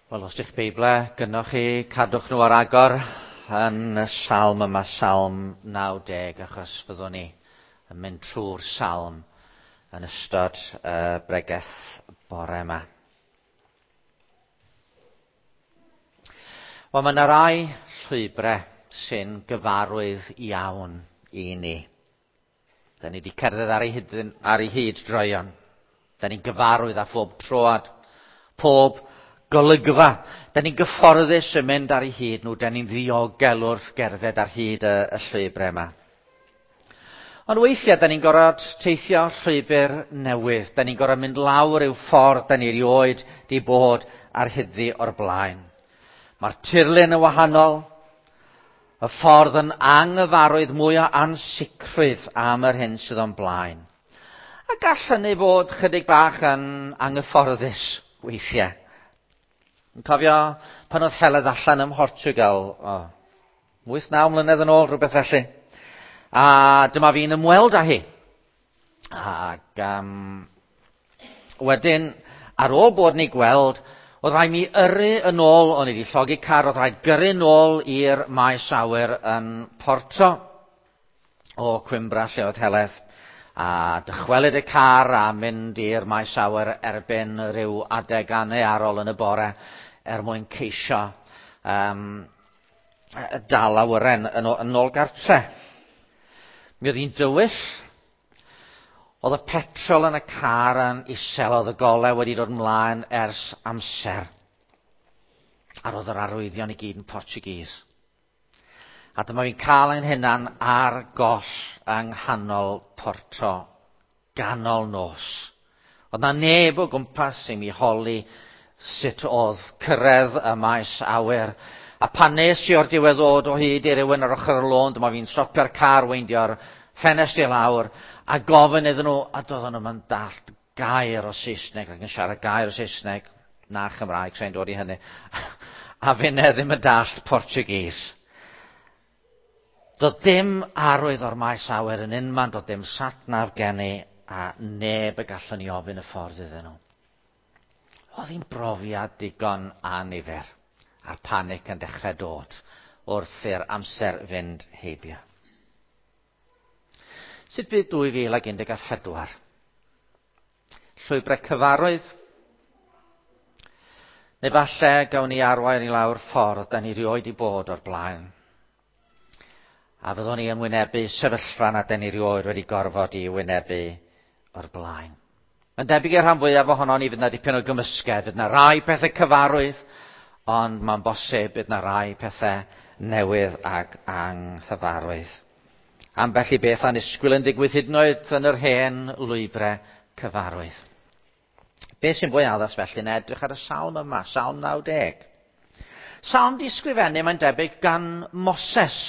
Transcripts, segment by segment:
Wel, os ydych Beiblau, gynnwch chi, cadwch nhw ar agor yn y salm yma, salm 90, achos fyddwn ni yn mynd trwy'r salm yn ystod bregeth bore yma. Wel, mae yna rai llwybrau sy'n gyfarwydd iawn i ni. Da ni wedi cerdded ar ei hyd droion. Da ni'n gyfarwydd â phob troad, pob golygfa. Da ni'n gyfforddus yn mynd ar ei hyd nhw. Da ni'n ddiogel wrth gerdded ar hyd y llwybrau yma. Ond weithiau, da ni'n gorfod teithio llwybr newydd. Da ni'n gorfod mynd lawr i'w ffordd da ni erioed di bod ar hyddi o'r blaen. Mae'r tirlun yn wahanol. Y ffordd yn anghyfarwydd mwy o ansicrwydd am yr hyn sydd o'n blaen. A gall hynny fod chydig bach yn anghyfforddus weithiau. Yn cofio pan oedd Heledd allan ym Mhortiwgal, 8-9 mlynedd yn ôl, rhywbeth felly. A dyma fi'n ymweld â hi. Ac wedyn, ar ôl bod ni gweld, oedd rhaid mi yrru yn ôl, o'n i wedi llogi car, oedd rhaid gyrru yn ôl i'r maes awyr yn Porto o Coimbra, lle oedd Heledd. A dychwelyd y car a mynd i'r maes awyr erbyn rhyw adeg aneuarol yn y bore mwyn ceisio dal awyren yn ôl gartre. Mi oedd hi'n dywyll. Oedd y petrol yn y car yn isel, oedd y golau wedi dod ymlaen ers amser. A roedd yr arwyddion i gyd yn Portuguese. A dyma fi'n cael ein hunan ar goll yng nghanol Porto, ganol nos. Oedd na neb o gwmpas i mi holi sut oedd cyrraedd y maes awyr. A pan nes i o'r diwedd o hyd i rywun ar ochr y lôn, dyma fi'n stopio'r car, weindio'r ffenest i lawr, a gofyn iddyn nhw, a doedden nhw'n dallt gair o Saesneg, ac yn siarad gair o Saesneg, na Chymraeg, sa'n dod i hynny. A finne ddim yn dallt Portuguese. Doedd dim arwydd o'r maes awyr yn unman, doedd dim satnaf gen i, a neb y gallwn ni ofyn y ffordd iddyn nhw. Oedd hi'n brofiad digon anifer, a'r panic yn dechrau dod wrth i'r amser fynd heibio. Sut bydd 2014? Llwybrau cyfarwydd? Neu falle gawn ni arwain i lawr ffordd da ni rioed i bod o'r blaen. A fyddwn ni yn wynebu sefyllfa na da ni rioed wedi gorfod i wynebu o'r blaen. Yn debyg i'r rhan fwyaf ohono ni fydd na dipyn o gymysgedd. Fydd na rai pethau cyfarwydd, ond mae'n bosib bydd na rai pethau newydd ac anghyfarwydd. Ambell i beth anusgwyl yn digwydd hyd yn oed yn yr hen lwybrau cyfarwydd. Beth sy'n fwy addas felly yn edrych ar y salm yma, salm 90. Salm di sgrifennu, mae'n debyg, gan Moses.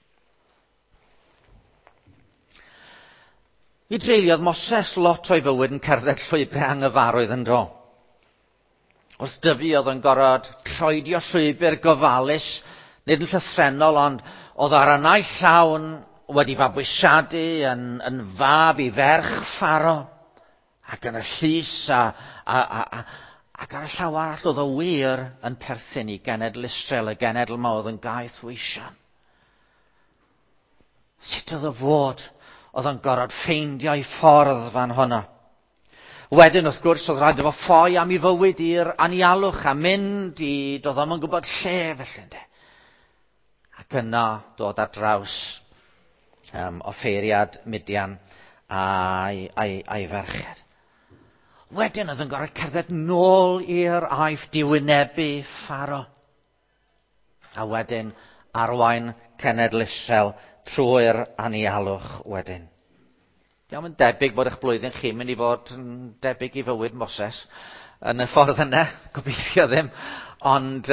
I dreuliodd Moses lot o'i fywyd yn cerdded llwybrau anghyfarwydd yn do. Wrth dyfu oedd yn gorfod troedio llwybr gofalus, nid yn llythrenol, ond oedd ar y naill llawn wedi fabwysiadu yn fab i ferch Pharo, ac yn y llys ac ar y llaw arall oedd o wir yn perthyn i genedl Israel, y genedl yma oedd yn gaeth weision. Sut oedd o fod? Oedd yn gorfod ffeindio ei ffordd fan hwnna. Wedyn, wrth gwrs, oedd rhaid efo ffoi am ei fywyd i'r anialwch a mynd i, doedd o'n gwybod lle felly, ynde. Ac yna dod ar draws offeiriad Midian a'i ferched. Wedyn, oedd yn gorfod cerdded nôl i'r aifft diwynebu Pharo. A wedyn, arwain cenedl Israel trwy'r anialwch wedyn. Diolch yn debyg bod eich blwyddyn chi mynd i fod yn debyg i fywyd Moses yn y ffordd yna, gobeithio ddim, ond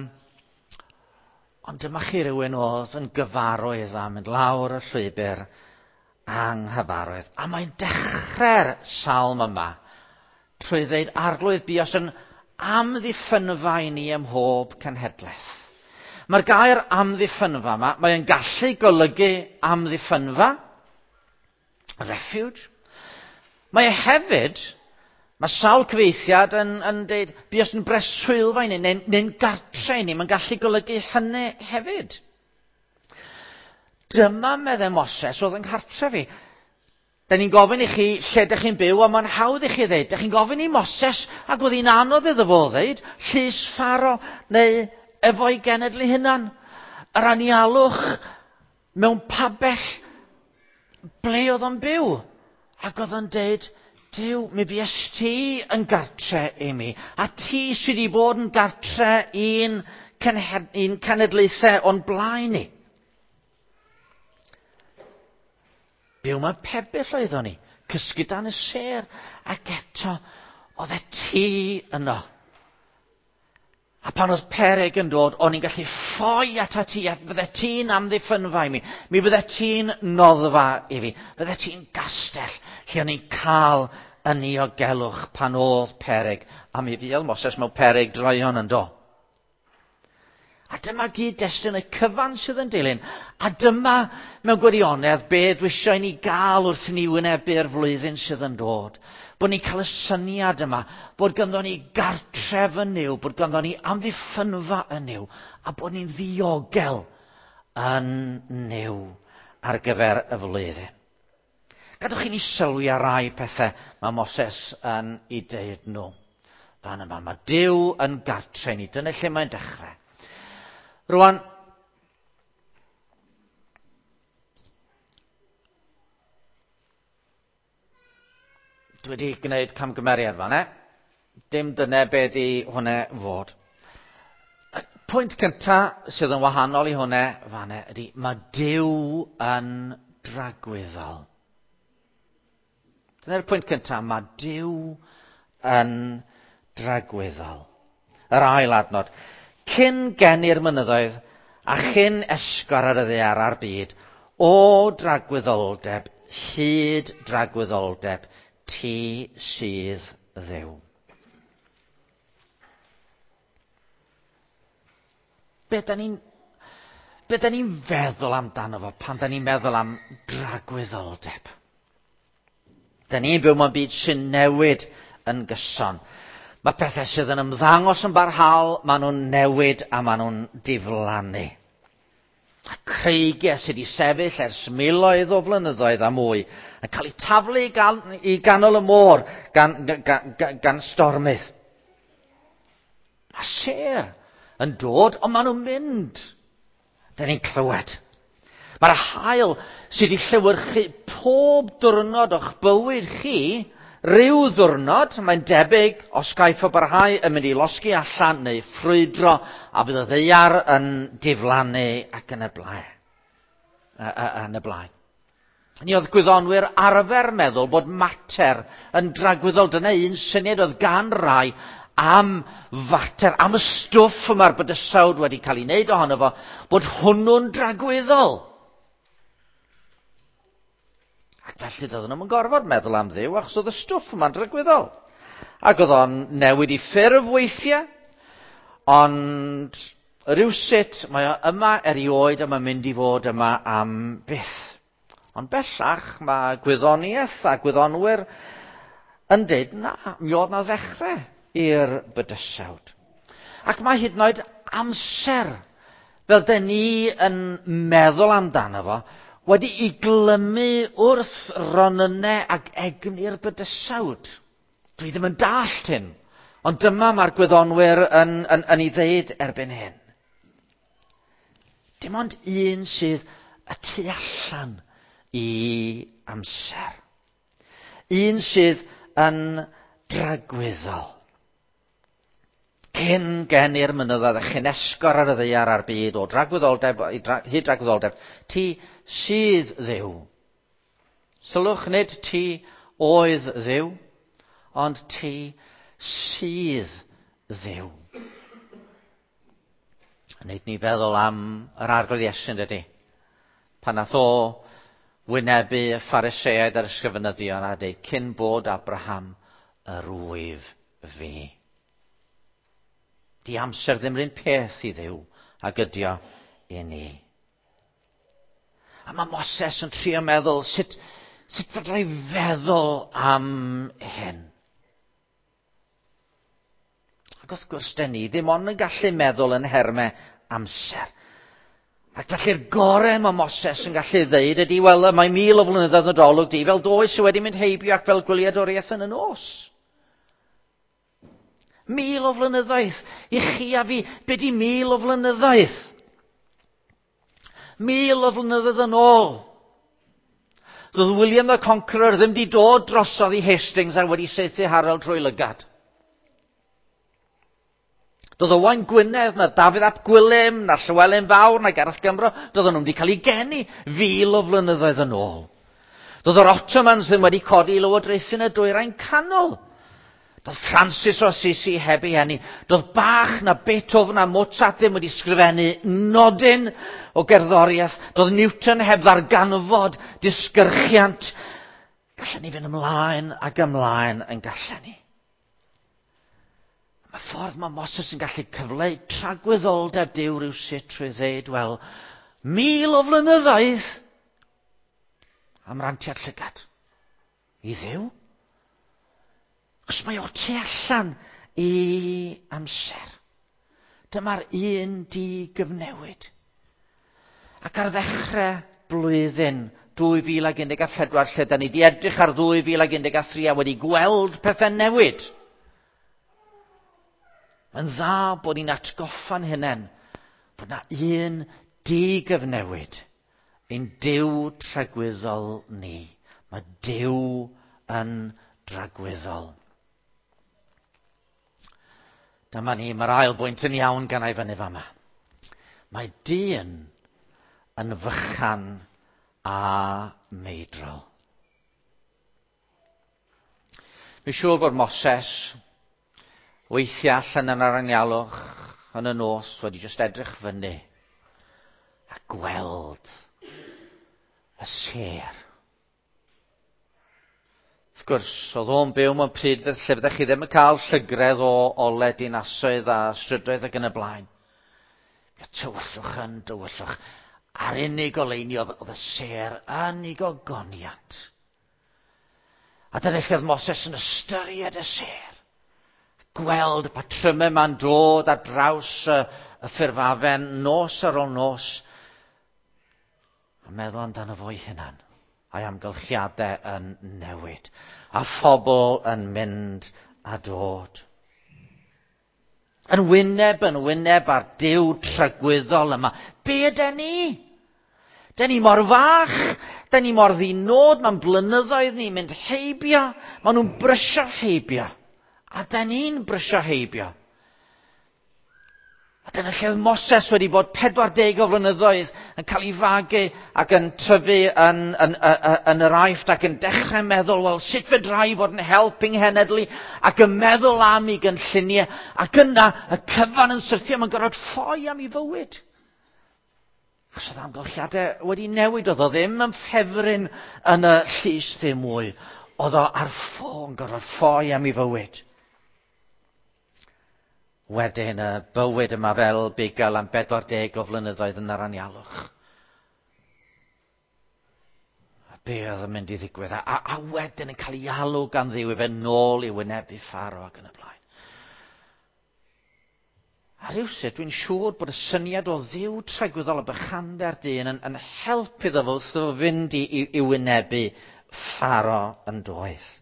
dyma chi rywun oedd yn gyfarwydd a mynd lawr y llwybr anghyfarwydd. A mae'n dechrau'r salm yma trwy ddeud arglwydd bios yn amddiffynfa i ni ym mhob cenhedlaeth. Mae'r gair amddiffynfa yma, mae'n gallu golygu amddiffynfa, refuge. Mae Mae sawl cyfeithiad yn dweud, bu os yn breswylfa i ni, neu'n gartre i ni, mae'n gallu golygu hynny hefyd. Dyma meddai Moses oedd yn cartre fi. Da ni'n gofyn i chi lle ydych chi'n byw, a mae'n hawdd i chi ddeud. Da chi'n gofyn i Moses, ac oedd hi'n anodd iddo fo ddeud, Llys Pharo neu efo'i genedl ei hunan. Yr anialwch mewn pabell ble oedd o'n byw. Ac oedd o'n deud, Duw, mi fues ti yn gartre i mi, a ti sydd wedi bod yn gartre un cenedlaethau o'n blaen ni. Byw mewn pebyll oeddwn ni, cysgu dan y sêr, ac eto, oedd ti yno. A pan oedd Peryg yn dod, o'n i'n gallu ffoi ata ti, a fydde ti'n amddiffynfa i mi. Mi fydde ti'n noddfa i fi. Fydde ti'n gastell lle o'n i'n cael yn ei ogelwch pan oedd Peryg. A mi fiel Moses mewn Peryg droion yn do. A dyma gyd destun y cyfan sydd yn dilyn. A dyma mewn gwirionedd beth wisio i ni gael wrth i ni wynebu'r flwyddyn sydd yn dod. Bod ni'n cael y syniad yma, bod ganddo ni gartref yn niw, bod ganddo ni amddiffynfa yn niw, a bod ni'n ddiogel yn niw ar gyfer y flwyddyn. Gadwch chi ni sylwi ar rai pethau mae Moses yn ei deud nhw. Fan yma, mae Duw yn gartre ni, dyna lle mae'n dechrau. Rwan, dwi wedi gwneud camgymeriad fan, dim dyna be di hwnna fod. Pwynt cyntaf sydd yn wahanol i hwnna fan ydy, mae Duw yn dragwyddol. Dyna'r pwynt cyntaf, mae Duw yn dragwyddol. Yr ail adnod. Cyn gennu'r mynyddoedd a chyn esgor ar y ddaear a'r byd, o dragwyddoldeb, hyd dragwyddoldeb, ti sydd Dduw. Be da ni'n feddwl amdano fo pan da ni'n meddwl am dragwyddoldeb? Da ni'n byw mewn byd sy'n newid yn gyson. Mae pethau sydd yn ymddangos yn barhaol, maen nhw'n newid a maen nhw'n diflannu. A creigiau sydd wedi sefyll ers miloedd o flynyddoedd a mwy yn cael eu taflu i ganol y môr gan stormydd. Mae sêr yn dod, ond maen nhw'n mynd. Da ni'n clywed. Mae'r haul sydd wedi llewyrchu pob diwrnod o'ch bywyd chi, ryw ddiwrnod, mae'n debyg os gaiff o barhau yn mynd i losgi allan neu ffrwydro a bydd y ddaear yn diflannu ac yn y blaen. Ni oedd gwyddonwyr arfer meddwl bod mater yn dragwyddol. Dyna un syniad oedd gan rai am fater, am y stwff yma'r bydysawd wedi cael ei wneud ohono fo, bod hwnnw'n dragwyddol. Ac felly doedden nhw'n gorfod meddwl am Dduw, achos oedd y stwff yma'n dragwyddol. Ac oedd o'n newid i ffurf weithiau, ond rywsut mae o yma erioed a mae'n mynd i fod yma am byth. Ond bellach mae gwyddoniaeth a gwyddonwyr yn dweud, na, mi oedd na ddechrau i'r bydysawd. Ac mae hyd yn oed amser, fel da ni yn meddwl amdano fo, wedi i glymu wrth ronynnau ac egni'r bydysawd. Dwi ddim yn dallt hyn, ond dyma mae'r gwyddonwyr yn ei ddeud erbyn hyn. Dim ond un sydd y tu allan i amser. Un sydd yn dragwyddol. Cyn gennu'r mynyddoedd a chyn esgor ar y ddaear a'r byd o dragwyddoldeb, hyd dragwyddoldeb, ti sydd Dduw. Sylwch, nid ti oedd Dduw, ond ti sydd Dduw. Wneud ni feddwl am yr arglwydd Iesu'n dydy. Pan nath o wynebu y Phariseaid a'r ysgrifenyddion a dweud, cyn bod Abraham yr wyf fi. Di amser ddim yr un peth i Dduw ac ydio i ni. A mae Moses yn trio meddwl sut fydra i feddwl am hyn. Ac wrth gwrs, da ni ddim ond yn gallu meddwl yn hermau amser. Ac felly'r gorau mae Moses yn gallu ddeud ydy, wel, mae 1000 o flynyddoedd yn olwg di, fel does sy wedi mynd heibio ac fel gwyliadwriaeth yn y nos. 1000 o flynyddoedd. I chi a fi, be di 1000 o flynyddoedd? 1000 o flynyddoedd yn ôl. Doedd William the Conqueror ddim di dod drosodd i Hastings a wedi saethu Harold trwy lygad. Doedd Owain Gwynedd, na Dafydd ap Gwilym, na Llywelyn Fawr, na Gareth Gymro, doedden nhw wedi cael ei geni 1000 o flynyddoedd yn ôl. Doedd yr Ottomans ddim wedi codi i lywodraethu yn y Dwyrain Canol. Doedd Francis o Assisi heb ei eni. Doedd Bach na Beethoven a Mozart ddim wedi sgrifennu nodyn o gerddoriaeth. Doedd Newton heb ddarganfod disgyrchiant. Gallen ni fynd ymlaen ac ymlaen yn gallen ni. Y ffordd mae Moses yn gallu cyfleu tragwyddoldeb Duw rywsut trwy ddeud, wel, 1000 o flynyddoedd am rantiad llygad i Dduw. Os mae o tu allan i amser. Dyma'r un di-gyfnewid. Ac ar ddechrau blwyddyn 2014, lle da ni di edrych ar 2013 a wedi gweld pethau newid. Mae'n dda bod ni'n atgoffa'n hunain bod na un di-gyfnewid ein Duw tragwyddol ni. Mae Duw yn dragwyddol. Dyma ni, mae'r ail bwynt yn iawn gan ei fyny fama. Mae dyn yn fychan a meidrol. Fi'n siŵr bod Moses weithiau allan yn yr anialwch yn y nos wedi just edrych fyny a gweld y sêr. Wrth gwrs, oedd o'n byw mewn pryd lle fyddech chi ddim yn cael llygredd o ole dinasoedd a strydoedd ac yn y blaen. Tywyllwch yn dywyllwch. A'r unig oleuni oedd y sêr yn ei gogoniant. A dyna lle oedd Moses yn ystyried y sêr. Gweld y patrymau ma'n dod ar draws y ffurfafen nos ar ôl nos. A meddwl amdano fo'i hunan. A'i amgylchiadau yn newid. A phobl yn mynd a dod. Yn wyneb ar Duw tragwyddol yma. Be ydyn ni? Dyn ni mor fach. Dyn ni mor ddinod. Mae'n blynyddoedd ni'n mynd heibio. Maen nhw'n brysio heibio. A dyn ni'n brysio heibio. A dyna lle oedd Moses wedi bod 40 o flynyddoedd yn cael ei fagu ac yn tyfu yn yr aifft ac yn dechrau meddwl, wel, sut fedra i fod yn help yng nghenedlu ac yn meddwl am ei gynlluniau ac yna y cyfan yn syrthio mae'n gorfod ffoi am ei fywyd. Os oedd amgylchiadau wedi newid, oedd o ddim yn ffefryn yn y llys ddim mwy. Oedd o ar ffôn gorfod ffoi am ei fywyd. Wedyn y bywyd yma fel bugail am 40 o flynyddoedd yn yr anialwch. A be oedd yn mynd i ddigwydd? A wedyn yn cael ei alw gan Dduw i fe nôl i wynebu Pharaoh ac yn y blaen. A rywsut dwi'n siŵr bod y syniad o Dduw tragwyddol y bychander dyn yn helpu iddo fo wrth o fynd i wynebu Pharaoh yn doedd.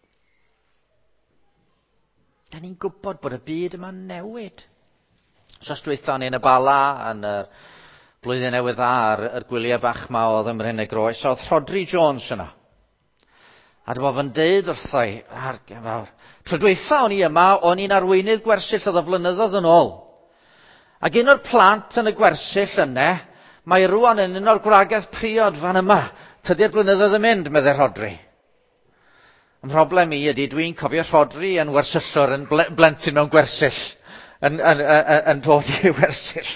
Da ni'n gwybod bod y byd yma'n newid. Sos dwytho ni yn y Bala, yn y blwyddyn newydd dda, yr gwyliau bach ma oedd ymryn y groes, oedd Rhodri Jones yna. A dyma fo'n deud wrtho i, tro dwytho o'n i yma, o'n i'n arweinydd gwersyll oedd y flynyddoedd yn ôl. Ac un o'r plant yn y gwersyll yna, mae rwan yn un o'r gwragaeth priod fan yma. Tydi'r blynyddoedd yn mynd, meddai Rhodri. Y problem i ydy, dwi'n cofio Rhodri yn wersyllwr yn blentyn mewn gwersyll, yn dod i wersyll.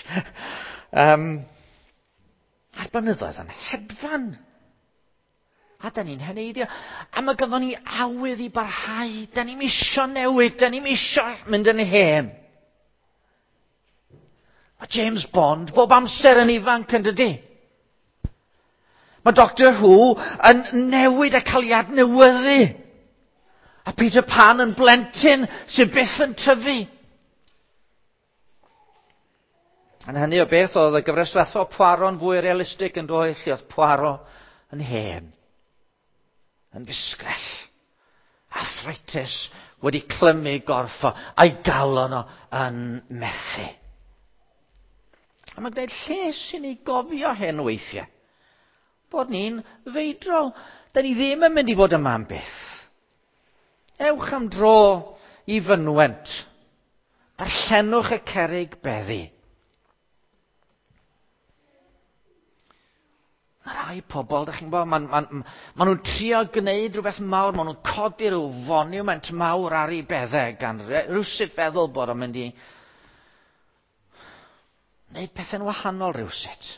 A'r blynyddoedd yn hedfan. A da ni'n heneiddio. A mae ganddo ni awydd i barhau. Da ni'n isio newid. Da ni'n isio mynd yn hen. Mae James Bond bob amser yn ifanc yn dydy. Mae Doctor Who yn newid a cael ei adnewyddu. A Peter Pan yn blentyn sy'n byth yn tyfu. Yn hynny o beth oedd y gyfres diwetha o Poirot yn fwy realistig yn dod, lle oedd Poirot yn hen, yn fisgrell, arthritis wedi clymu gorff o, a'i galon o yn methu. A mae'n gwneud lles i ni gofio hyn weithiau. Bod ni'n feidrol. Da ni ddim yn mynd i fod yma am byth. Ewch am dro i fynwent. Darllenwch y cerrig beddi. Mae rai pobl, da chi'n gwybod, maen nhw'n trio gwneud rhywbeth mawr, maen nhw'n codi rhyw foniwment mawr ar ei beddau, gan rhywsut feddwl bod o'n mynd i wneud pethau'n wahanol rhywsut.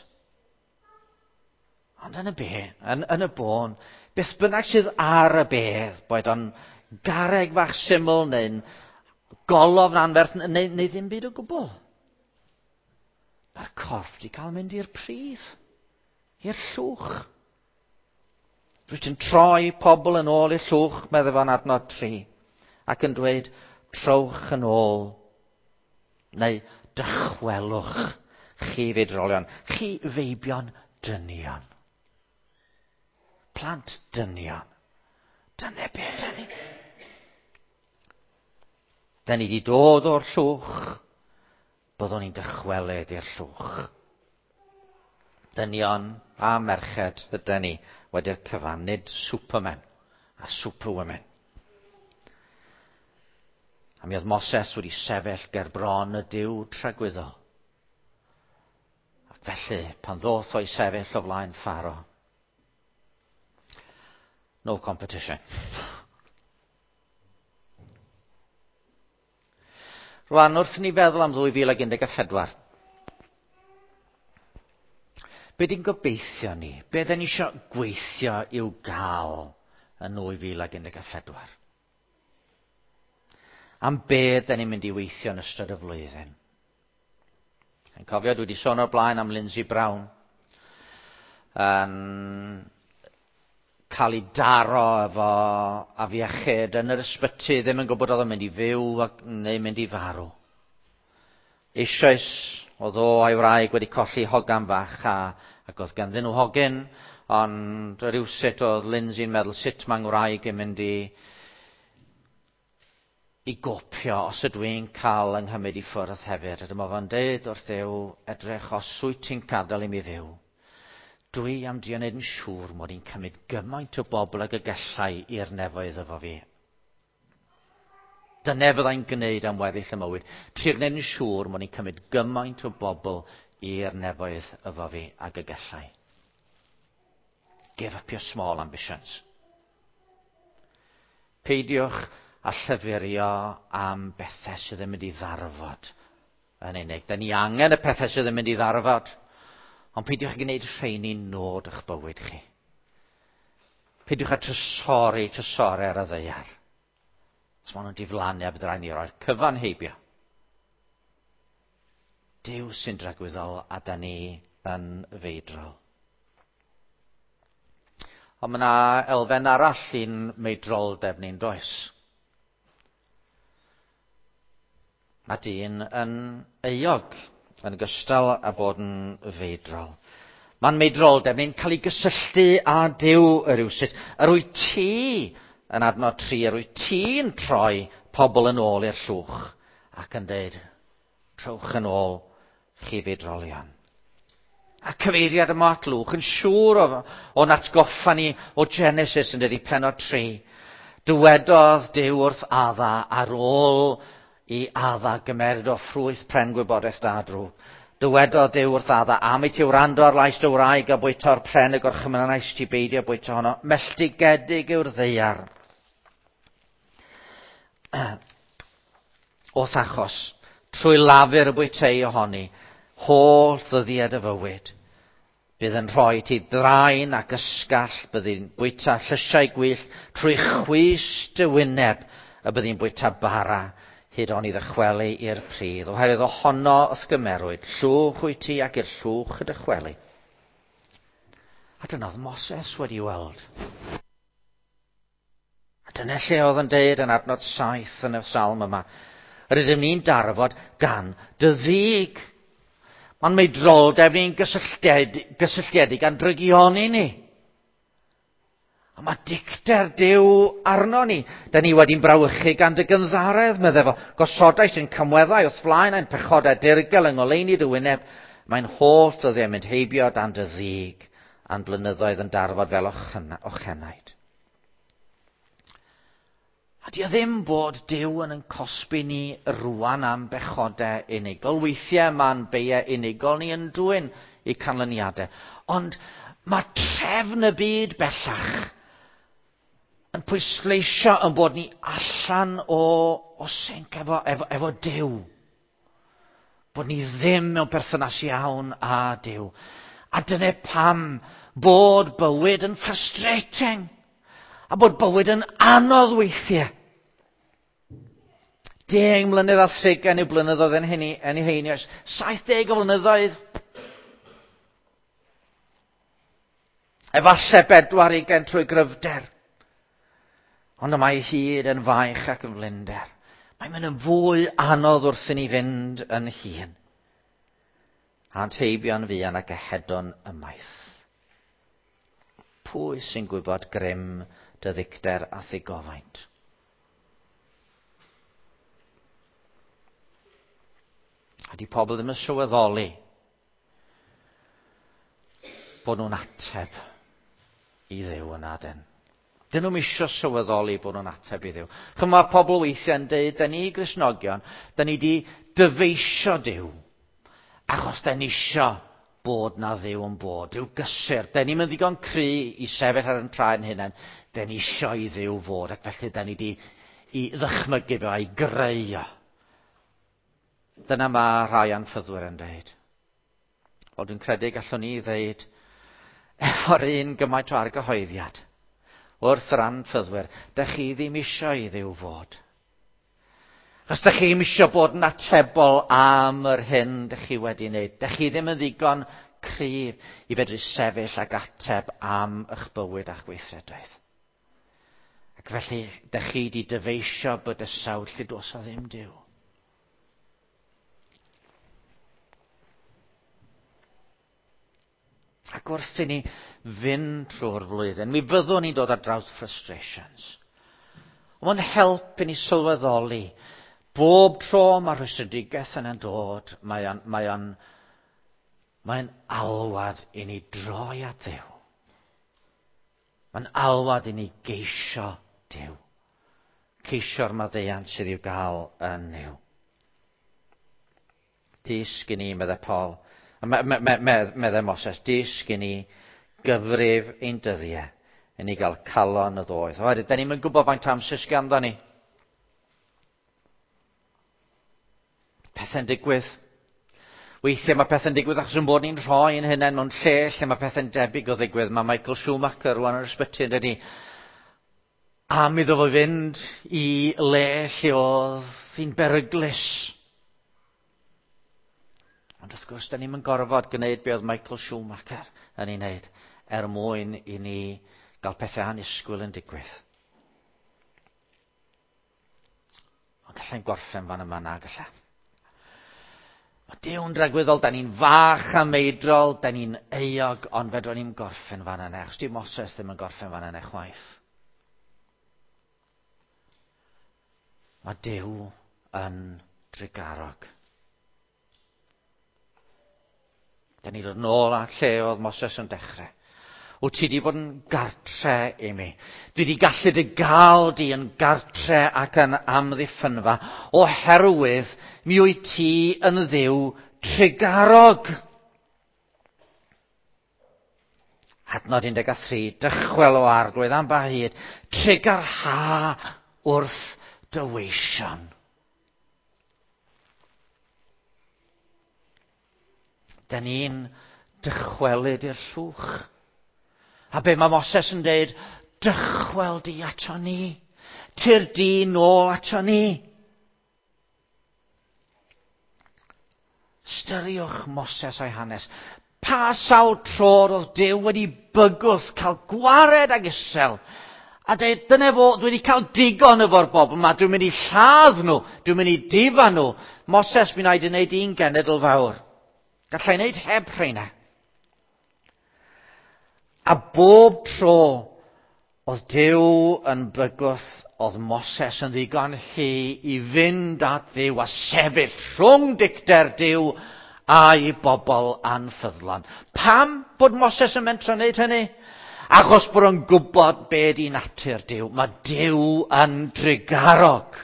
Ond yn y be, yn y bôn, beth bynnag sydd ar y bedd, boed o'n garreg fach syml neu'n golof anferth, neu ddim byd o gwbl. Mae'r corff di cael mynd i'r pridd, i'r llwch. Rwy'n yn troi pobl yn ôl i'r llwch, meddwl fo'n adnod 3, ac yn dweud, trowch yn ôl, neu dychwelwch, chi fedrolion, chi feibion dynion. Plant dynion. Dyna beth dyn ni. Da ni wedi dod o'r llwch, byddwn ni'n dychwelyd i'r llwch. Dynion a merched ydyn ni wedi'r cyfan, nid supermen a superwomen. A mi oedd Moses wedi sefyll ger bron y Duw tragwyddol. Ac felly, pan ddoth o'i sefyll o flaen Pharaoh, no competition. Rwan, wrth ni feddwl am 2014, be di'n gobeithio ni? Be da ni eisiau gweithio i'w gael yn 2014? Am be da ni'n mynd i weithio yn ystod y flwyddyn? Yn cofio, dwi wedi sôn o'r blaen am Lindsay Brown yn cael ei daro efo afiechyd yn yr ysbyty, ddim yn gwybod oedd yn mynd i fyw neu mynd i farw. Eisoes, oedd o a'i wraig wedi colli hogan fach, ac oedd ganddyn nhw hogyn, ond rhywsut oedd Lindsay'n meddwl sut mae'n wraig yn mynd i gopio os ydw i'n cael yng nghymryd i ffwrdd hefyd. Dyma fo'n deud wrth Dduw, edrych os wyt ti'n gadael i mi fyw. Dwi am di wneud yn siŵr mod i'n cymryd gymaint o bobl ag y gallai i'r nefoedd efo fi. Dyna fyddai'n gwneud am weddill y mywyd. Tri'r wneud yn siŵr mod i'n cymryd gymaint o bobl i'r nefoedd efo fi ag y gallai. Give up your small ambitions. Peidiwch a llyfurio am bethau sydd yn mynd i ddarfod yn unig. Da ni angen y pethau sydd yn mynd i ddarfod. Ond peidiwch a gwneud rheini nod eich bywyd chi. Peidiwch a trysori ar y ddeiar. Os maen nhw'n diflannu a bydd rhaid ni roi'r cyfan heibio. Duw sy'n dragwyddol a da ni yn feidrol. Ond mae yna elfen arall i'n meidroldeb ni'n does. Mae dyn yn euog yn gystal â bod yn feidrol. Mae'n meidroldeb ni'n cael ei gysylltu â Duw y rywsut. Yr wyt ti yn adnod 3, yr wyt ti'n troi pobl yn ôl i'r llwch ac yn dweud, trowch yn ôl chi feidrolion. A cyfeiriad yma at Lwch yn siŵr o'n atgoffa ni o Genesis yn dydi pennod 3. Dywedodd Duw wrth Adda ar ôl i Adda gymeryd o ffrwyth pren gwybodaeth dadrw. Dywedodd Duw wrth Adda, am i ti wrando ar lais dy wraig a bwyto'r pren y gorchymynais ti beidio bwyto honno. Melltigedig yw'r ddeiar. Oth achos, trwy lafur y bwyteu ohoni, holl ddyddiad y fywyd. Bydd yn rhoi ti draen ac ysgall, byddi'n bwyta llysiau gwyllt, trwy chwys dy wyneb y byddi'n bwyta bara, hyd o'n i ddychwelu i'r pridd. Oherwydd ohono wrth gymerwyd, llwch wyt ti ac i'r llwch y dychwelu. A dyna oedd Moses wedi weld. A dyna lle oedd yn deud yn adnod 7 yn y psalm yma. Rydym ni'n darfod gan dy ddig. Mae'n meidroldeb ni'n gysylltiedig a'n drygioni ni. A mae dicter Duw arno ni. Da ni wedi'n brawychu gan dy gyntharedd, meddai fo. Gosodau sy'n cymweddau wrth flaen a'n pechodau dirgel yng ngoleuni dy wyneb. Mae'n holl o ddim yn heibio dan dy ddig a'n blynyddoedd yn darfod fel ochenaid. A di o ddim bod Duw yn cosbi ni rwan am bechodau unigol. Weithiau mae'n beia unigol ni yn dwyn i canlyniadau. Ond mae trefn y byd bellach yn pwysleisio yn bod ni allan o sync efo Duw. Bod ni ddim mewn perthynas iawn â Duw. A dyna pam bod bywyd yn frustrating. A bod bywyd yn anodd weithiau. 10 mlynedd a 30 yw blynyddoedd yn ei heini. 70 o flynyddoedd. Efalle 40 trwy gryfder. Ond y mae hyd yn faich ac yn flinder. Mae'n mynd yn fwy anodd wrth i ni fynd yn hun. A'n teibion fuan ac ehedon ymaith. Pwy sy'n gwybod grym dy ddicter a thigofaint? A di pobl ddim yn sylweddoli bod nhw'n ateb i Dduw yn aden. Dyn nhw'n isio sylweddoli bod nhw'n ateb i Dduw. Mae pobl weithiau'n dweud, da ni Gristnogion, da ni di dyfeisio Duw, achos da ni isio bod na Dduw yn bod. Dduw gysur. Da ni'n mynd ddigon cry i sefyll ar yn traed hynny. Da ni isio i Dduw fod, ac felly da ni di i ddychmygu fo, i greu o. Dyna mae rhai anffyddwyr yn dweud. O, dwi'n credu gallwn ni ddeud, efo'r un gymaint o argyhoeddiad, wrth yr anffyddwyr, da chi ddim isio i Dduw fod. Os da chi ddim isio bod yn atebol am yr hyn da chi wedi wneud. Da chi ddim yn ddigon cryf i fedru sefyll ag ateb am eich bywyd a'ch gweithredoedd. Ac felly, da chi di dyfeisio bod y sawl lle dos o ddim Duw. Ac wrth i ni fynd trwy'r flwyddyn, mi fyddwn ni'n dod ar draws frustrations. Mae'n help i ni sylweddoli bob tro mae'r rhwystredigaeth yn dod, mae'n alwad i ni droi at Duw. Mae'n alwad i ni geisio Duw. Ceisio'r maddeuant sydd i'w gael yn Duw. Disg i ni, meddai Paul, meddai Moses, disg i ni gyfrif ein dyddiau i ni gael calon y ddoeth. Oed, da ni'n mynd gwybod faint amser sganddo ni. Pethau'n digwydd. Weithiau mae pethau'n digwydd achos yn bod ni'n rhoi yn hynny mewn lle lle mae pethau'n debyg o ddigwydd. Mae Michael Schumacher rwan yr ysbyty yn dydi. A mi ddod o fynd i le lle oedd hi'n beryglus. Ond wrth gwrs, da ni'n gorfod gwneud be oedd Michael Schumacher yn ei wneud mwyn i ni gael pethau anusgwyl yn digwydd. Ond gallai'n gorffen fan yma na gallai. Mae Duw'n ragweddol, da ni'n fach a meidrol, da ni'n euog, ond fedrwn ni'n gorffen fan yna. Os di Moses ddim yn gorffen fan yna chwaith. Mae Duw yn drigarog. Da ni ddod nôl at lle oedd Moses yn dechrau. Wyt ti di bod yn gartre i mi. Dwi di gallu dy gael di yn gartre ac yn amddiffynfa oherwydd mi wyt ti yn Dduw trigarog. Adnod 13, dychwel o arglwydd am ba hyd, trigarha wrth dyweision. Da ni'n dychwelyd i'r llwch. A be mae Moses yn dweud, dychwel di ato ni. Tyr di nôl ato ni. Styriwch Moses o'i hanes. Pa sawl tro'r oedd Duw wedi bygwth cael gwared ag isel. A dweud, dyna fo, dwi wedi cael digon efo'r bobl yma. Dwi'n mynd i lladd nhw. Dwi'n mynd i difa nhw. Moses, mi'n aid i wneud un genedl fawr. Gallai wneud heb rheina. A bob tro oedd Duw yn bygwth, oedd Moses yn ddigon hi i fynd at Dduw a sefyll rhwng dicter Duw a'i bobl anffyddlon. Pam bod Moses yn mentro wneud hynny? Achos bod yn gwybod be di natur Duw. Mae Duw yn drigarog.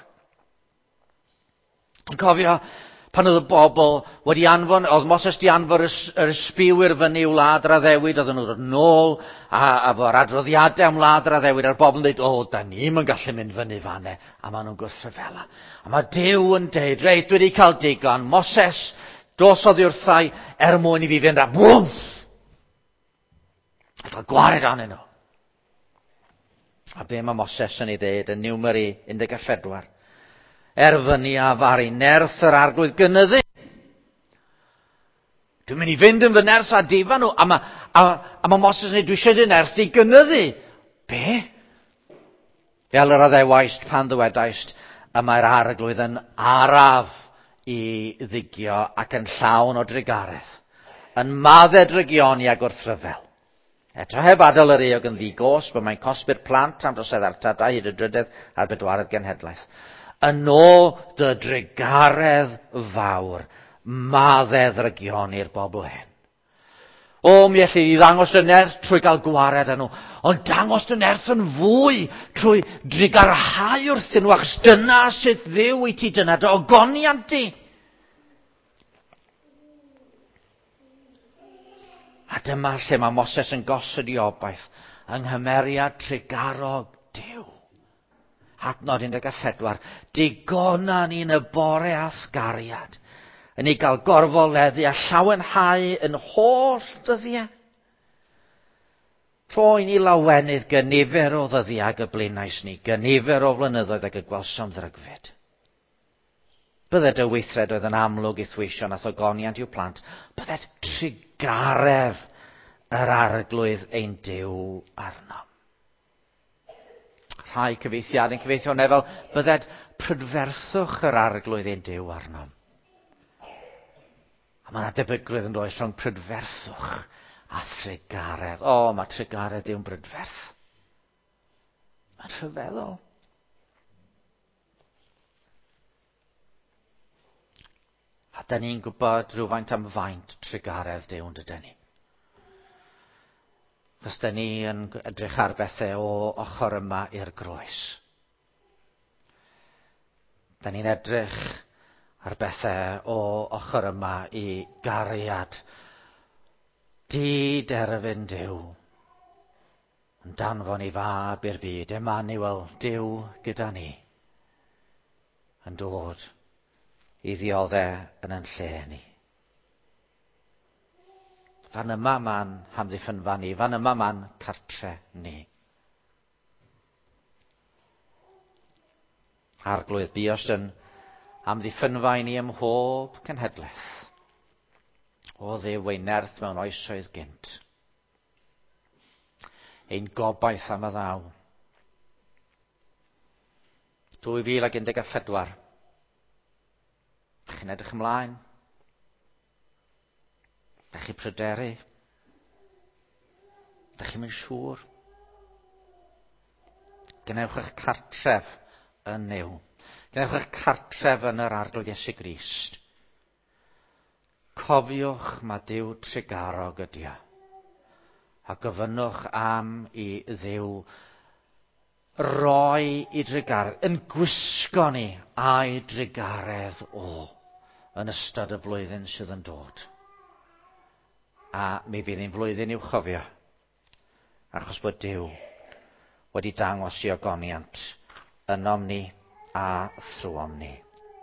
Yn cofio pan oedd y bobl wedi anfon, oedd Moses di anfon yr ysbiwyr fyny i'w wlad yr addewid, oedden nhw'n dod nôl a fo'r adroddiadau am wlad yr addewid, a'r bobl yn dweud, da ni'n gallu mynd fyny fanne, a maen nhw'n gwrthryfela. A mae Duw yn dweud, reit, dwi wedi cael digon, Moses, dosodd i wrthai mwyn i fi fynd a bwmff! A cael gwared anyn nhw. A be mae Moses yn ei ddeud yn Niwmeri 14? Fyny a fari nerth yr arglwydd gynyddu. Dwi'n mynd i fynd yn fy nerth a difan nhw. A mae Moses yn dweud, dwi eisiau dy nerth i gynyddu. Be? Fel yr addewaist pan ddwedaist, y mae'r arglwydd yn araf i ddigio ac yn llawn o drigaredd. Yn maddau drygioni ag wrthryfel. Eto heb adael yr eog yn ddigos, bod mae'n cosbi'r plant am drosedd artadau hyd y drydydd a'r bedwaredd genhedlaeth. Yn ôl dy drigaredd fawr, maddau ddrygioni'r bobl hyn. Mi elli i ddangos dy nerth trwy gael gwared â nhw, ond dangos dy nerth yn fwy trwy drigarhau wrthyn nhw, achos dyna sydd Dduw i ti, dyna dy ogoniant di. A dyma lle mae Moses yn gosod i obaith yng nghymeriad trigarog Duw. Adnod 14, digona ni'n y bore athgariad, yn ei gael gorfoleddu a llawenhau yn holl ddyddiau. Tro i ni lawenydd gynifer o ddyddiau ag y blaenais ni, gynifer o flynyddoedd ag y gwelsom ddrygfyd. Bydded y weithred oedd yn amlwg i thweision a thogoniant i'w plant, bydded trigaredd yr arglwydd ein Duw arnom. Rhai cyfeithiad yn cyfeithio hwnna fel, bydded prydferthwch yr arglwydd ein Duw arnom. A mae yna debygrwydd yn does rhwng prydferthwch a trigaredd. Mae trigaredd yw'n brydferth. Mae'n rhyfeddol. A da ni'n gwybod rhywfaint am faint trigaredd Duw yn dydyn ni. Fys da ni yn edrych ar bethau o ochr yma i'r groes. Da ni'n edrych ar bethau o ochr yma i gariad di-derfyn Duw. Yn danfon i fab i'r byd, Emmanuel, Duw gyda ni. Yn dod i ddioddau yn lle ni. Fan yma ma'n hamddiffynfa ni, fan yma ma'n cartre ni. Arglwydd buost yn amddiffynfa i ni ym mhob cenhedlaeth. O Dduw ei nerth mewn oesoedd gynt. Ein gobaith am y ddaw. 2014. Dach chi'n edrych ymlaen? Dach chi'n pryderu? Dach chi'n mynd siŵr? Gwnewch eich cartref yn Nuw. Gwnewch eich cartref yn yr arglwydd Iesu Grist. Cofiwch mae Duw trigarog ydi o. A gofynnwch am i Dduw roi i drigaredd, yn gwisgo ni a'i drigaredd yn ystod y flwyddyn sydd yn dod. A mi fydd ein flwyddyn i'w chofio, achos bod Duw wedi dangos i ogoniant ynom ni a thrwom ni.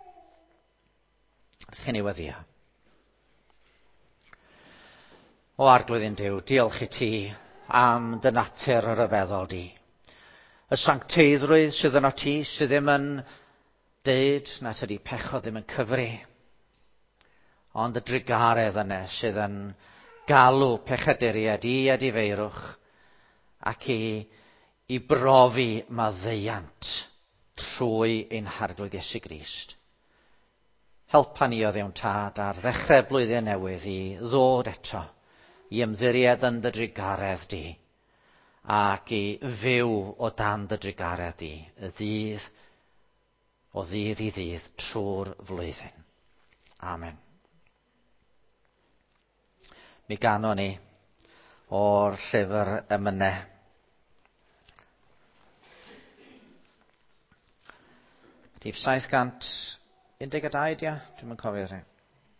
Chi'n ei weddio. O arglwydd ein Duw, diolch i ti am dy natur ryfeddol di. Y sancteiddrwydd sydd yno ti, sydd ddim yn deud na tydi pechod ddim yn cyfri, ond y drigaredd yna sydd yn galw pechaduriad i a difeirwch ac i brofi maddeuant trwy ein harglwydd Iesu Grist. Helpa ni o ddiwn tad ar ddechrau blwyddyn newydd i ddod eto i ymddiried yn dy drigaredd di ac i fyw o dan dy drigaredd di y ddydd o ddydd i ddydd trwy'r flwyddyn. Amen. Mi ganon ni o'r llyfr Emynau. Rhif 712, dia? Dwi'n yn cofio rhaid.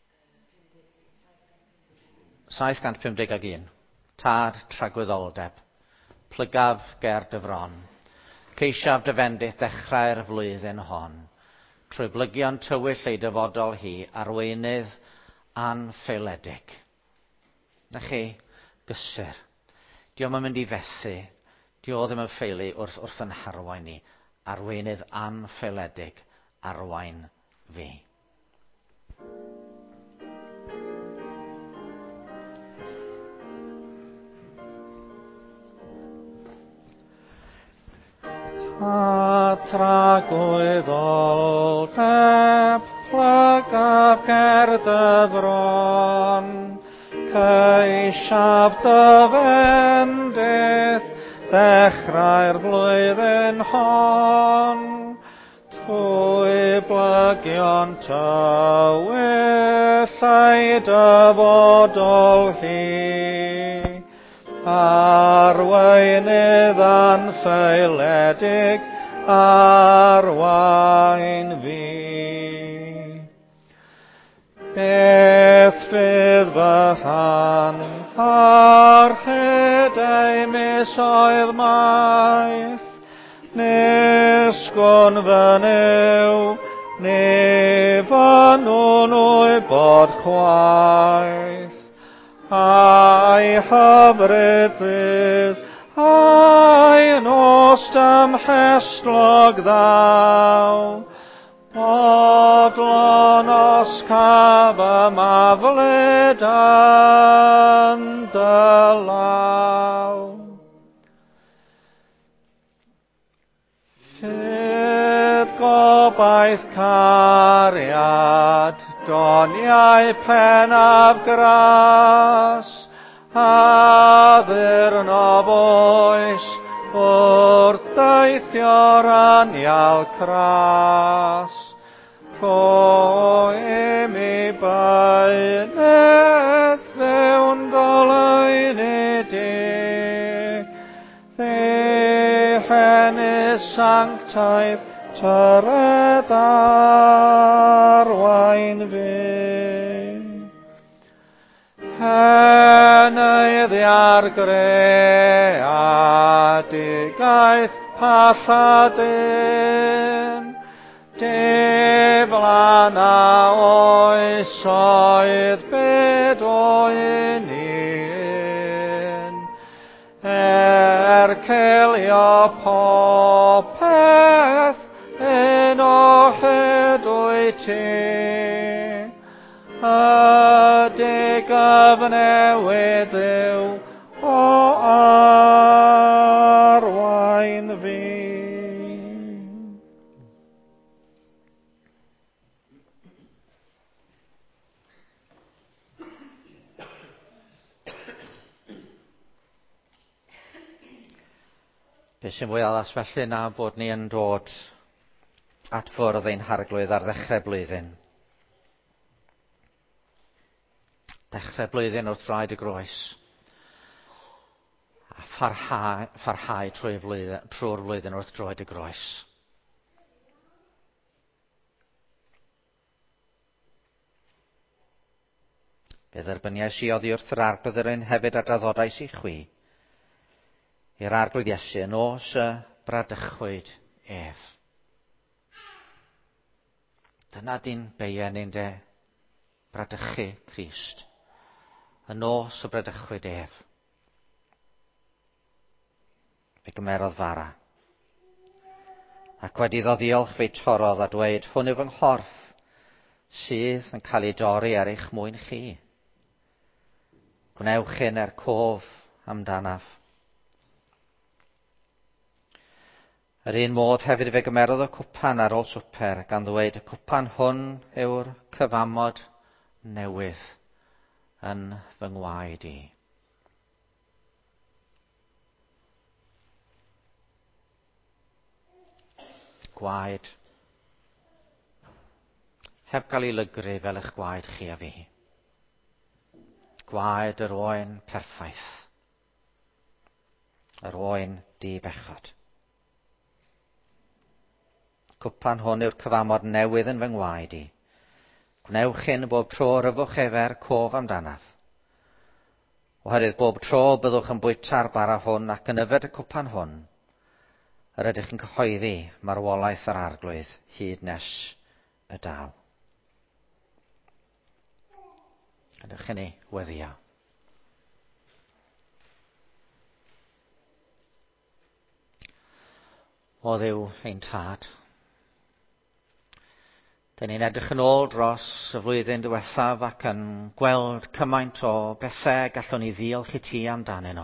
751. Tad tragwyddoldeb. Plygaf ger dyfron. Ceisiaf dyfendith ddechrau'r flwyddyn hon. Trwy blygion tywyll ei dyfodol hi arweinydd anffeiledig. Na chi, gysur. Diolch yn mynd i fethu. Diolch ddim yn ffeili wrth yn harwain ni. Arweinydd anffeiledig arwain fi. Ta tragwyddoldeb plygaf ger dyfron, ceisiaf dyfendith ddechrau'r blwyddyn hon, trwy blygion tywyll ei dyfodol hi, arweinydd anffeiledig arwain fi. Beth fydd fy rhan ar hydau misoedd maith, nisgwn fy nyw, ni fy nhw'n wybod chwaith. Ai hyfrydydd, ai nos dymhestlog ddaw, bodlon oscaf y maflyd yn dylaw. Fydd gobaith cariad, doniau pennaf gras, addurno boes, wrth deithio'r anial cras. Rhoim i baeneth fewn goleuni di, ddihennus sanctaidd tyred arwain fi. Henyddiar greadigaeth palladyn, diflan a oesoedd bedoen un, celio popeth yn ohydwy ti, ydy gyfnewid yw o arwain fi. Be sy'n fwy addas felly na bod ni yn dod at ffwrdd ein harglwydd ar ddechrau blwyddyn. Dechrau blwyddyn wrth draed y groes. A pharhau trwy'r flwyddyn wrth droed y groes. Fe dderbyniais i oddi wrth yr arglwydd yr un hefyd a draddodais i chwi. I'r arglwydd Iesu yn os y bradychwyd ef. Dyna di'n beien ein de, bradychu Crist. Yn os y bradychwyd ef. Fe gymerodd fara. Ac wedi ddoddiolch fe torodd a dweud, hwn yw fy nghorff sydd yn cael ei dorri ar eich mwyn chi. Gwnewch hyn cof amdanaf. Yr un modd hefyd fe gymerodd y cwpan ar ôl swper gan ddweud y cwpan hwn yw'r cyfamod newydd yn fy ngwaed i. Gwaed. Heb gael ei lygru fel eich gwaed chi a fi. Gwaed yr oen perffaith. Yr oen di-bechod. Cwpan hwn yw'r cyfamod newydd yn fy ngwaed i. Gwnewch hyn bob tro ryfwch efer cof amdanaf. Oherwydd bob tro byddwch yn bwyta'r bara hwn ac yn yfed y cwpan hwn, yr ydych chi'n cyhoeddi marwolaeth yr arglwydd hyd nes y daw. Ydych yn ei weddio. O Dduw ein tad. Dyn ni'n edrych yn ôl dros y flwyddyn diwethaf ac yn gweld cymaint o bethau gallwn ni ddiolch i ti amdanyn nhw.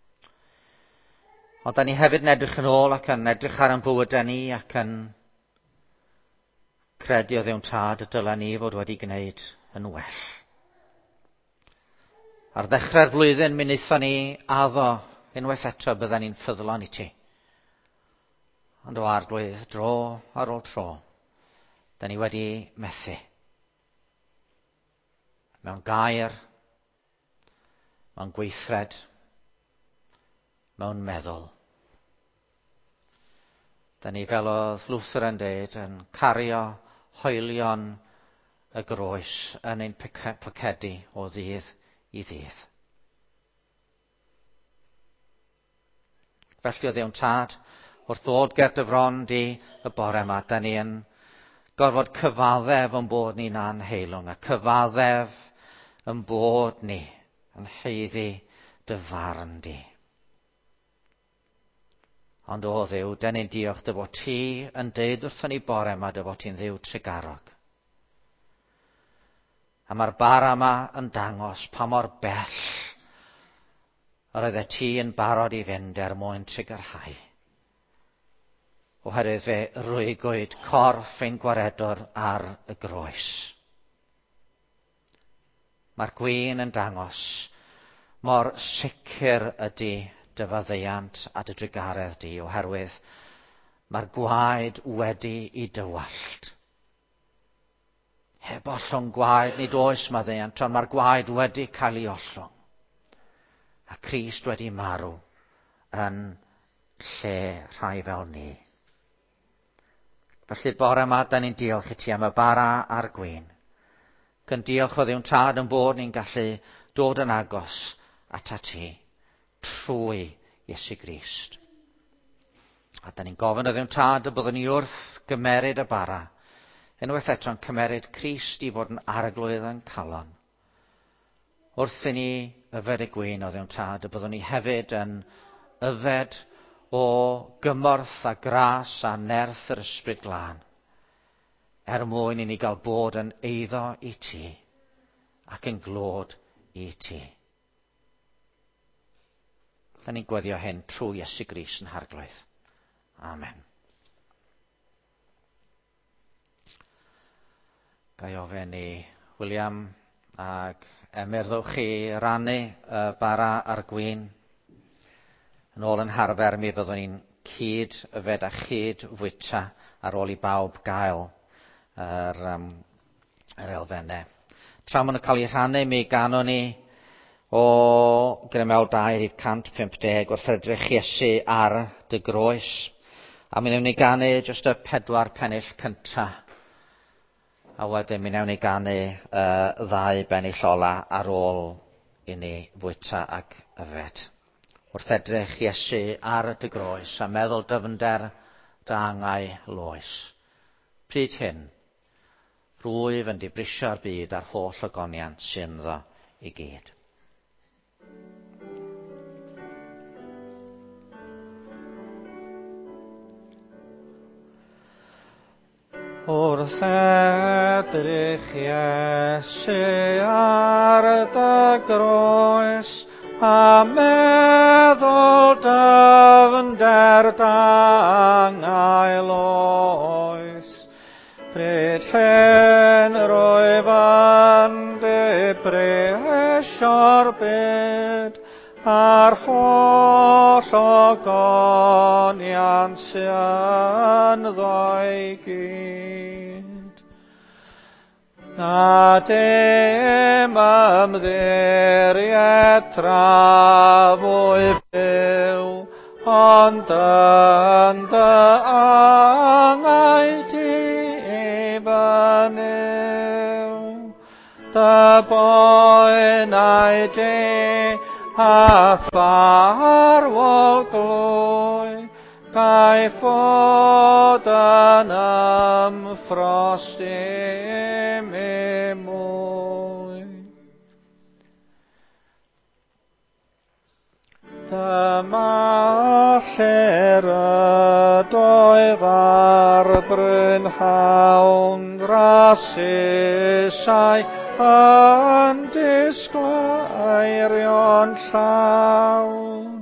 Ond dyn ni hefyd yn edrych yn ôl ac yn edrych ar ein bywydau ni ac yn credu o Dduw'n tad y dyla ni fod wedi gwneud yn well. Ar ddechrau'r flwyddyn mi wnaethon ni addo unwaith eto bydden ni'n ffyddlon i ti. Ond o arglwydd dro ar ôl tro, da ni wedi methu. Mewn gair, mewn gweithred, mewn meddwl. Da ni fel oedd Luther yn dweud yn cario hoelion y groes yn ein pocedi o ddydd i ddydd. Felly o Dduw'n tad, wrth ddod ger dy fron di y bore yma, da ni yn gorfod cyfaddef yn bod ni'n anheilwng a cyfaddef yn bod ni yn heiddi dy farn di. Ond o Dduw, da ni'n diolch dy fod ti yn deud wrthon ni bore yma dy fod ti'n Dduw tregarog. A mae'r bara yma yn dangos pa mor bell yr oedd ti yn barod i fynd mwyn trigyrhau. Oherwydd fe rwygwyd corff ein gwaredwr ar y groes. Mae'r gwin yn dangos mor sicr ydy dy faddeuant a dy drigaredd di, oherwydd mae'r gwaed wedi i dywallt. Heb ollwng gwaed nid oes maddeuant, ond mae'r gwaed wedi cael ei ollwng. A Crist wedi marw yn lle rhai fel ni. Felly bore yma, da ni'n diolch i ti am y bara a'r gwyn. Gan diolch o Dduw'n tad yn bod ni'n gallu dod yn agos ata ti trwy Iesu Grist. A da ni'n gofyn o Dduw'n tad y byddwn ni wrth gymeryd y bara, unwaith eto'n cymeryd Crist i fod yn arglwydd yn calon. Wrth i ni yfed y gwyn o Dduw'n tad, y byddwn ni hefyd yn yfed o gymorth a gras a nerth yr ysbryd glân, mwyn i ni gael bod yn eiddo i ti ac yn glod i ti. Da ni'n gweddio hyn trwy Iesu Grist yn harglwydd. Amen. Gai ofyn i William ag Emyr ddowch chi rannu y bara a'r gwyn. Yn ôl yn harfer mi byddwn ni'n cyd yfed a chyd fwyta ar ôl i bawb gael yr elfennau. Tra maen nhw'n cael ei rhannu, mi ganon ni o gyda mewn 250 wrth edrych Iesu ar dy groes. A mi newn ni ganu jyst y 4 pennill cynta. A wedyn mi newn ni ganu 2 bennill ola ar ôl i ni fwyta ac yfed. Wrth edrych Iesu ar dy groes a meddwl dyfnder dy angau loes. Pryd hyn, rwyf yn dibrisio'r byd a'r holl ogoniant sy'n ddo i gyd. Wrth edrych Iesu ar dy groes a meddwl dyfnder dangau loes, bryd hen roi fan dy bresio'r byd, a'r holl ogoniant sy'n ddoi gyd. Na dim ymddiried trafwy byw, ond yn dy angau di efanyw. Dy boenau de a tharwol glwy, gai fod yn ymfrost im mwy. Dyma lle'r ydoedd ar brynhawn, rasysau yn disglairion llawn.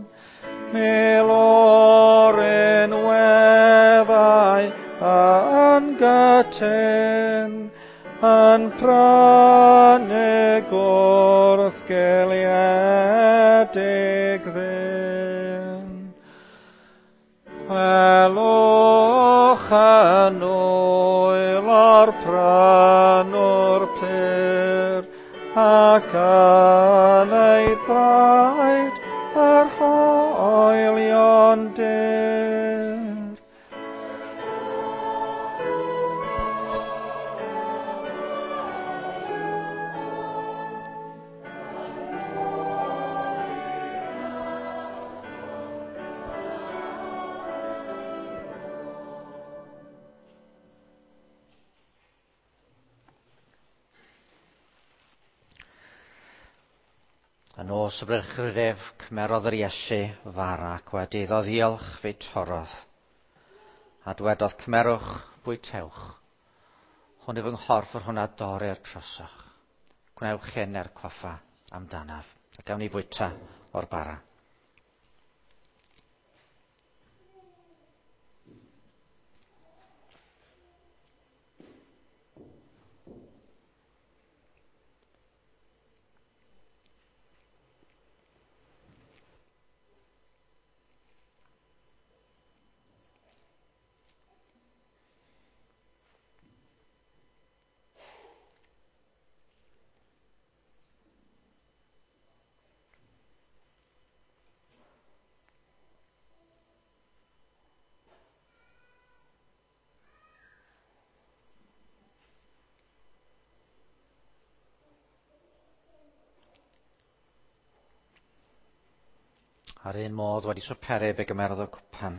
Miloryn weddau yn gytyn, yn prynu gwrth geliedig ddyn. Gwelwch yn wyl o'r prynwr pyr, ac yn ei draed yr hoelion dyr. Yn os y brydref cymerodd yr Iesu fara, ac wediddodd diolch fe torodd. A dwedodd cymerwch, bwytewch. Hwn yw fy nghorff yr hwnna dorri'r trosach. Gwnewch hyn er coffa amdanaf. A gawn ni fwyta o'r bara. Ar un modd wedi swperu be gymerodd y cwpan,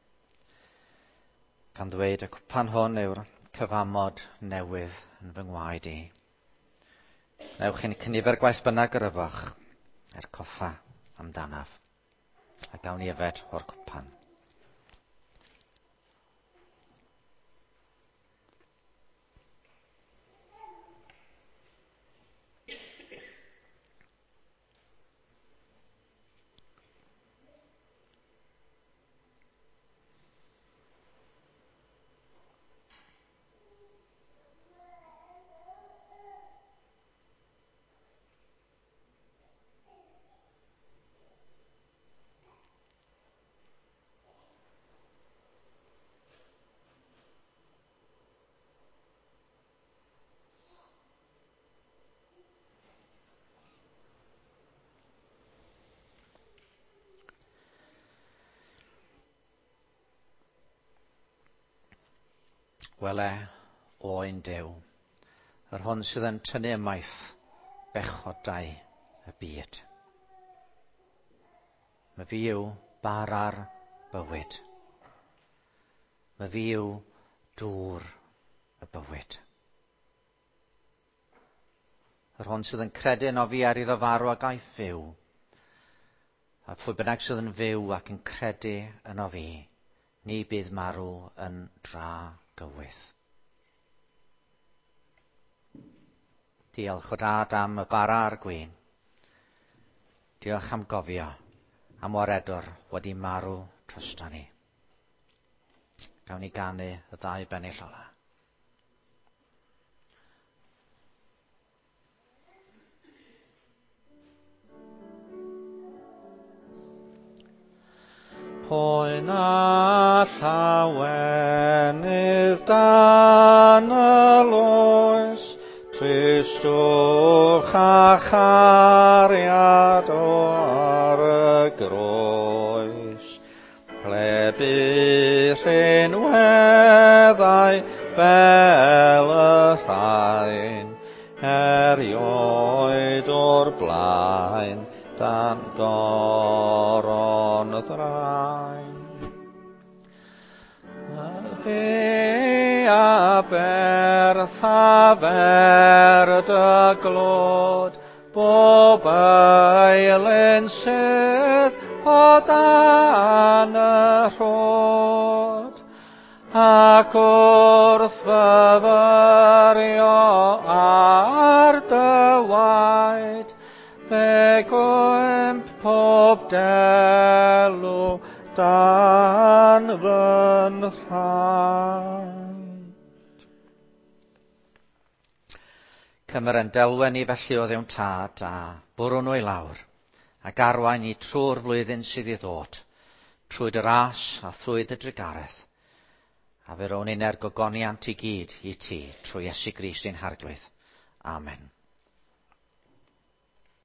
gan ddweud y cwpan hwn yw'r cyfamod newydd yn fy ngwaed i. Wnewch chi'n cynifer gwaith bynnag yr yfach, er coffa amdanaf, a gawn ni yfed o'r cwpan. Wele o ein Duw, yr hwn sydd yn tynnu ymaith bechodau y byd. Mae fi yw bara'r bywyd. Mae fi yw dŵr y bywyd. Yr hwn sydd yn credu yn o fi ar iddo farw a gaeth fyw. A phwy bynnag sydd yn fyw ac yn credu yn o fi, ni bydd marw yn dra gywydd. Diolch o dad am y bara a'r gwyn. Diolch am gofio am waredwr wedi marw trystan ni. Gawn ni ganu y ddau bennill ola. Poen a llawenydd dan y loes, tristwch a chariad o ar y groes. Ple bydd rhinweddau fel y rhain, erioed o'r blaen, dan goron thrain. Fe a berth a fer dy glod, bob eilyn sydd o dan y rhod. Ac wrth fyfyrio ar dy waed, fe gwymp pob delw dan fy nhraed. Cymer yn delwen i felly o ddewn tad a bwrw nhw i lawr, ac arwain i trwy'r flwyddyn sydd i ddod, trwy dy ras a thwyd y drigareth, a fe rown i'n ergogoniant i gyd i ti, trwy Iesu Grist ein harglwydd. Amen.